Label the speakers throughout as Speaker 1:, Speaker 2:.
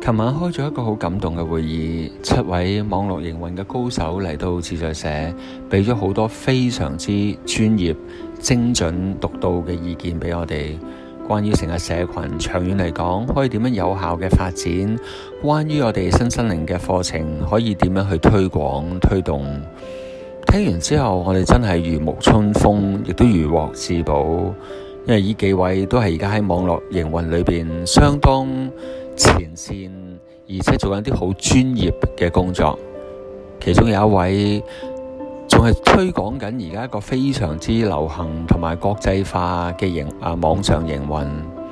Speaker 1: 琴晚開咗一個好感動嘅會議，7位網絡營運嘅高手嚟到自在社，俾咗好多非常之專業、精準、獨到嘅意見俾我哋。關於成個社群長遠嚟講可以點樣有效嘅發展，關於我哋身心靈嘅課程可以點樣去推廣推動。聽完之後，我哋真係如沐春風，亦都如獲至寶。因為呢幾位都係而家喺網絡營運裏邊相當前線，而且做緊啲好專業嘅工作。其中有一位仲係推廣緊而家一個非常之流行同埋國際化嘅網上營運。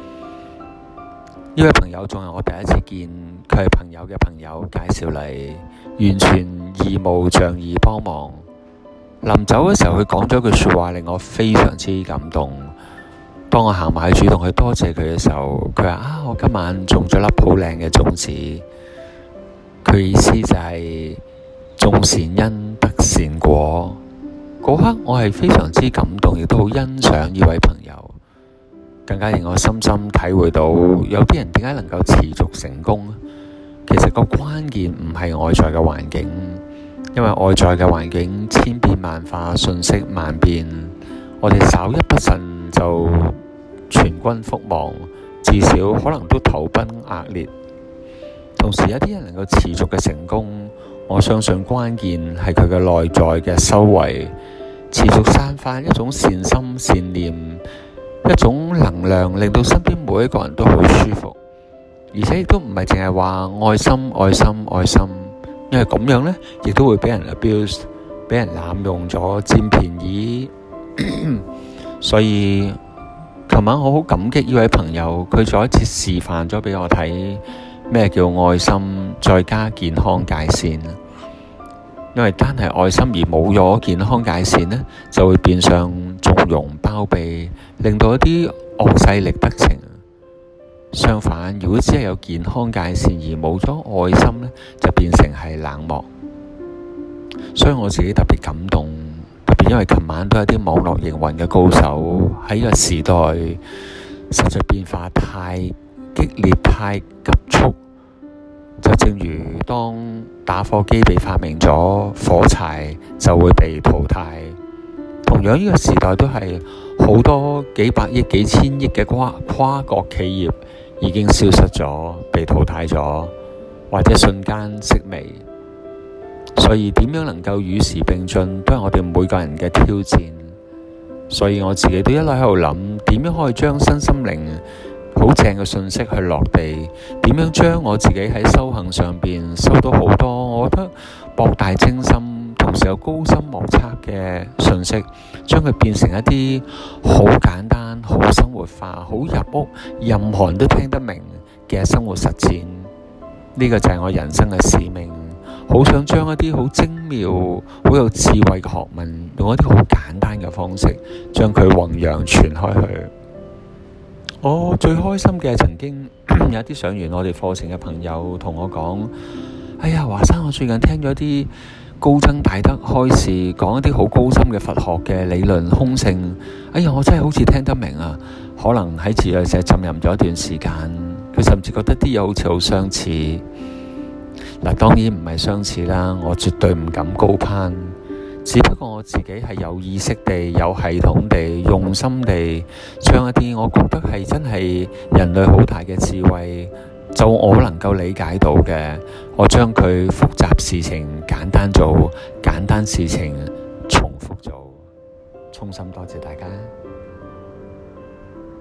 Speaker 1: 呢位朋友仲係我第一次見，佢係朋友嘅朋友介紹嚟，完全義無仗義幫忙。臨走嘅時候，佢講咗句說話令我非常之感動。當我行埋去主動去多謝佢嘅時候，佢話我今晚種咗粒好靚嘅種子。佢意思就係種善因得善果。嗰刻我係非常之感動，亦都好欣賞呢位朋友，更加令我深深體會到有啲人點解能夠持續成功。其實個關鍵唔係外在嘅環境，因為外在嘅環境千變萬化，瞬息萬變，我哋稍一不慎就全軍覆沒，至少可能都頭崩額裂。同時有啲人能夠持續嘅成功，我相信關鍵係佢嘅內在嘅修為，持續散發一種善心善念，一種能量，令到身邊每一個人都好舒服。而且亦都唔係淨係話愛心愛心愛心，因為咁樣呢，亦都會俾人 abuse， 俾人濫用咗，佔便宜。所以琴晚我好感激呢位朋友，佢再一次示範咗俾我睇咩叫愛心再加健康界線。因為單係愛心而冇咗健康界線呢，就會變相縱容包庇，令到一啲惡勢力得逞。相反，如果只係有健康界線而冇咗愛心呢，就變成係冷漠。所以我自己特別感動，特別因為琴晚都有啲網絡營運嘅高手，喺呢個時代實在變化太激烈太急促。就正如當打火機被發明咗，火柴就會被淘汰。同樣呢個時代都係好多幾百億幾千億嘅跨國企業已經消失咗，被淘汰咗，或者瞬間式微。所以點樣能夠與時並進，都係我哋每個人嘅挑戰。所以我自己都一路喺度諗，點樣可以將身心靈好正嘅信息去落地，點樣將我自己喺修行上邊收到好多我覺得博大精深同時有高深莫測嘅信息，將佢變成一啲好簡單好生活化好入屋任何人都聽得明嘅生活實踐。呢個就係我人生嘅使命，好想將一啲好精妙好有智慧嘅學問，用一啲好簡單嘅方式將佢弘揚傳開去。我最開心嘅係曾經有啲上完我哋課程嘅朋友同我講，哎呀，華山，我最近聽咗啲高僧大德開示，講一啲好高深嘅佛學嘅理論空性，哎呀，我真係好似聽得明啊！可能喺自在社浸淫咗一段時間，佢甚至覺得啲嘢好似好相似。嗱，當然唔係相似啦，我絕對唔敢高攀。只不過我自己係有意識地、有系統地、用心地，將一啲我覺得係真係人類好大嘅智慧，就我能夠理解到嘅，我將佢複雜事情簡單做，簡單事情重複做。衷心多謝大家。